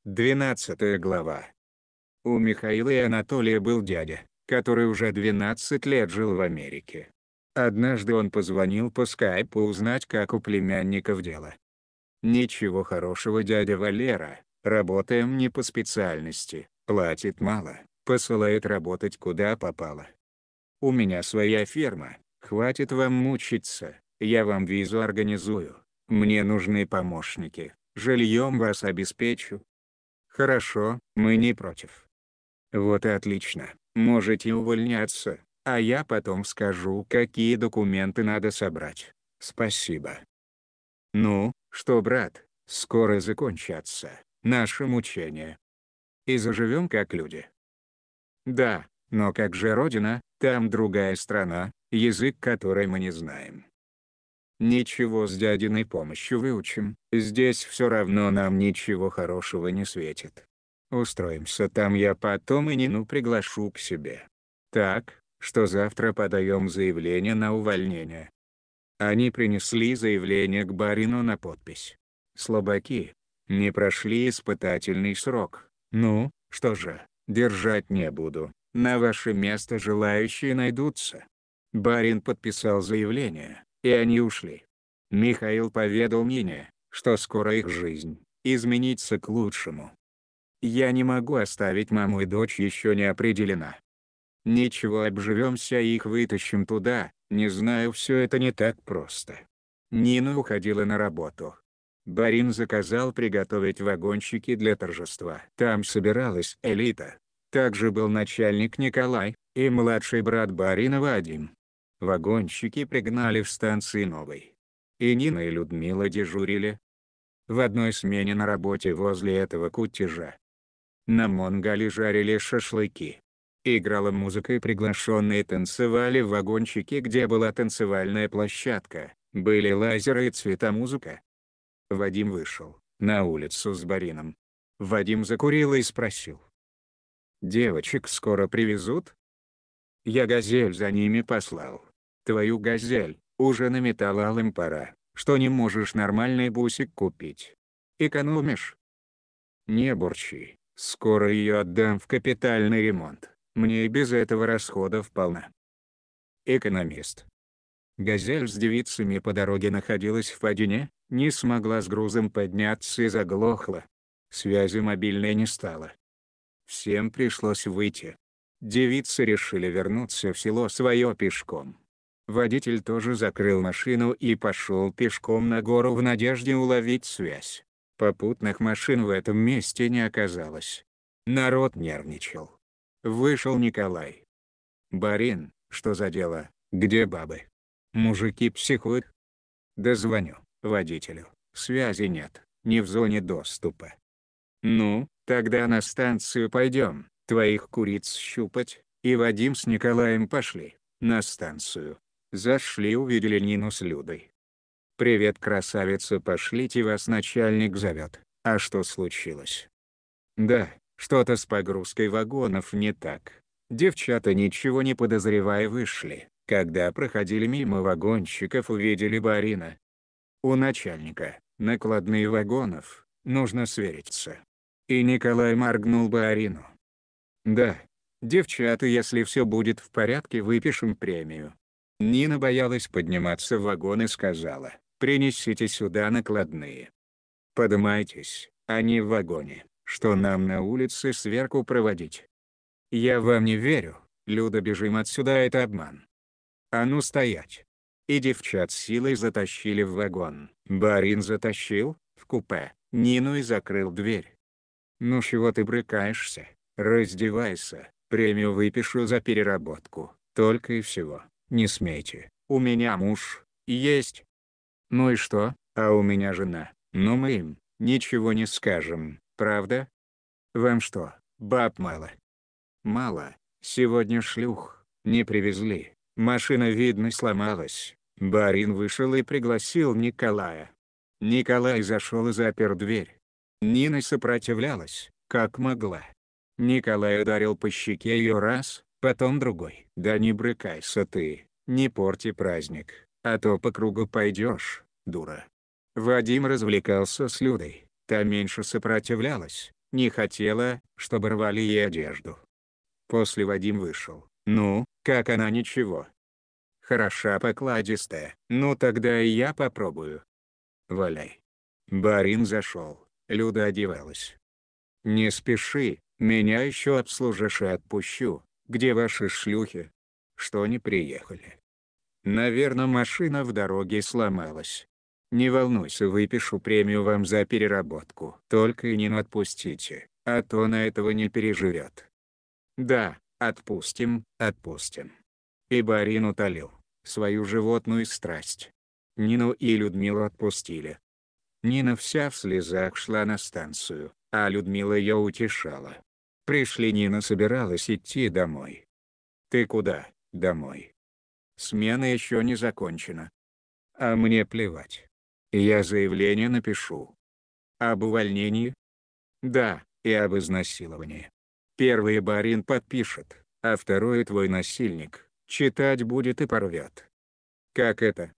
12 глава. У Михаила и Анатолия был дядя, который уже 12 лет жил в Америке. Однажды он позвонил по скайпу узнать, как у племянников дела. «Ничего хорошего, дядя Валера, работаем не по специальности, платит мало, посылает работать куда попало. У меня своя фирма, хватит вам мучиться, я вам визу организую, мне нужны помощники, жильем вас обеспечу». «Хорошо, мы не против». «Вот и отлично, можете увольняться, а я потом скажу, какие документы надо собрать. Спасибо». «Ну, что, брат, скоро закончатся наши мучения. И заживем как люди». «Да, но как же родина, там другая страна, язык которой мы не знаем». «Ничего, с дядиной помощью выучим, здесь все равно нам ничего хорошего не светит. Устроимся там, я потом и Нину приглашу к себе. Так, что завтра подаем заявление на увольнение». Они принесли заявление к барину на подпись. Слабаки. Не прошли испытательный срок. Ну, что же, держать не буду, на ваше место желающие найдутся. Барин подписал заявление, и они ушли. Михаил поведал Нине, что скоро их жизнь изменится к лучшему. «Я не могу оставить маму и дочь, еще не определена. Ничего, обживемся и их вытащим туда, не знаю, все это не так просто». Нина уходила на работу. Барин заказал приготовить вагончики для торжества. Там собиралась элита. Также был начальник Николай, и младший брат барина Вадим. Вагончики пригнали в станции Новой. И Нина и Людмила дежурили в одной смене на работе возле этого кутежа. На мангале жарили шашлыки. Играла музыка, и приглашенные танцевали в вагончике, где была танцевальная площадка, были лазеры и цветомузыка. Вадим вышел на улицу с барином. Вадим закурил и спросил: «Девочек скоро привезут?» «Я газель за ними послал». «Твою газель уже наметала, им пора, что не можешь нормальный бусик купить. Экономишь?» «Не бурчи, скоро ее отдам в капитальный ремонт, мне и без этого расходов полно». Экономист. Газель с девицами по дороге находилась в падине, не смогла с грузом подняться и заглохла. Связи мобильной не стало. Всем пришлось выйти. Девицы решили вернуться в село свое пешком. Водитель тоже закрыл машину и пошел пешком на гору в надежде уловить связь. Попутных машин в этом месте не оказалось. Народ нервничал. Вышел Николай. «Барин, что за дело, где бабы? Мужики психуют?» «Дозвоню водителю, связи нет, не в зоне доступа». «Ну, тогда на станцию пойдем, твоих куриц щупать». И Вадим с Николаем пошли на станцию. Зашли, увидели Нину с Людой. «Привет, красавица, пошлите, вас начальник зовет». «А что случилось?» «Да, что-то с погрузкой вагонов не так». Девчата, ничего не подозревая, вышли. Когда проходили мимо вагонщиков, увидели барина. «У начальника накладные вагонов, нужно свериться». И Николай моргнул барину. «Да, девчата, если все будет в порядке, выпишем премию». Нина боялась подниматься в вагон и сказала: «Принесите сюда накладные». «Подымайтесь, они в вагоне, что нам на улице сверку проводить?» «Я вам не верю, Люда, бежим отсюда, это обман». «А ну стоять!» И девчат силой затащили в вагон. Барин затащил в купе Нину и закрыл дверь. «Ну чего ты брыкаешься? Раздевайся, премию выпишу за переработку, только и всего. Не смейте, у меня муж есть». «Ну и что, а у меня жена, но мы им ничего не скажем, правда? Вам что, баб мало?» «Мало, сегодня шлюх не привезли, машина, видно, сломалась». Барин вышел и пригласил Николая. Николай зашел и запер дверь. Нина сопротивлялась, как могла. Николай ударил по щеке ее раз, потом другой. «Да не брыкайся ты, не порти праздник, а то по кругу пойдешь, дура». Вадим развлекался с Людой, та меньше сопротивлялась, Не хотела, чтобы рвали ей одежду. После Вадим вышел. «Ну, как она, ничего?» «Хороша, покладистая. Ну тогда и я попробую». «Валяй». Барин зашел. Люда одевалась. «Не спеши, меня еще обслужишь и отпущу. Где ваши шлюхи?» «Что не приехали?» «Наверное, машина в дороге сломалась. Не волнуйся, выпишу премию вам за переработку. Только и не отпустите, а то она этого не переживет». «Да, отпустим, отпустим». И барин утолил свою животную страсть. Нину и Людмилу отпустили. Нина вся в слезах шла на станцию, а Людмила ее утешала. Пришли, Нина собиралась идти домой. «Ты куда?» «Домой. Смена еще не закончена». «А мне плевать. Я заявление напишу». «Об увольнении?» «Да, и об изнасиловании. Первый барин подпишет, а второй твой насильник читать будет и порвет». «Как это?»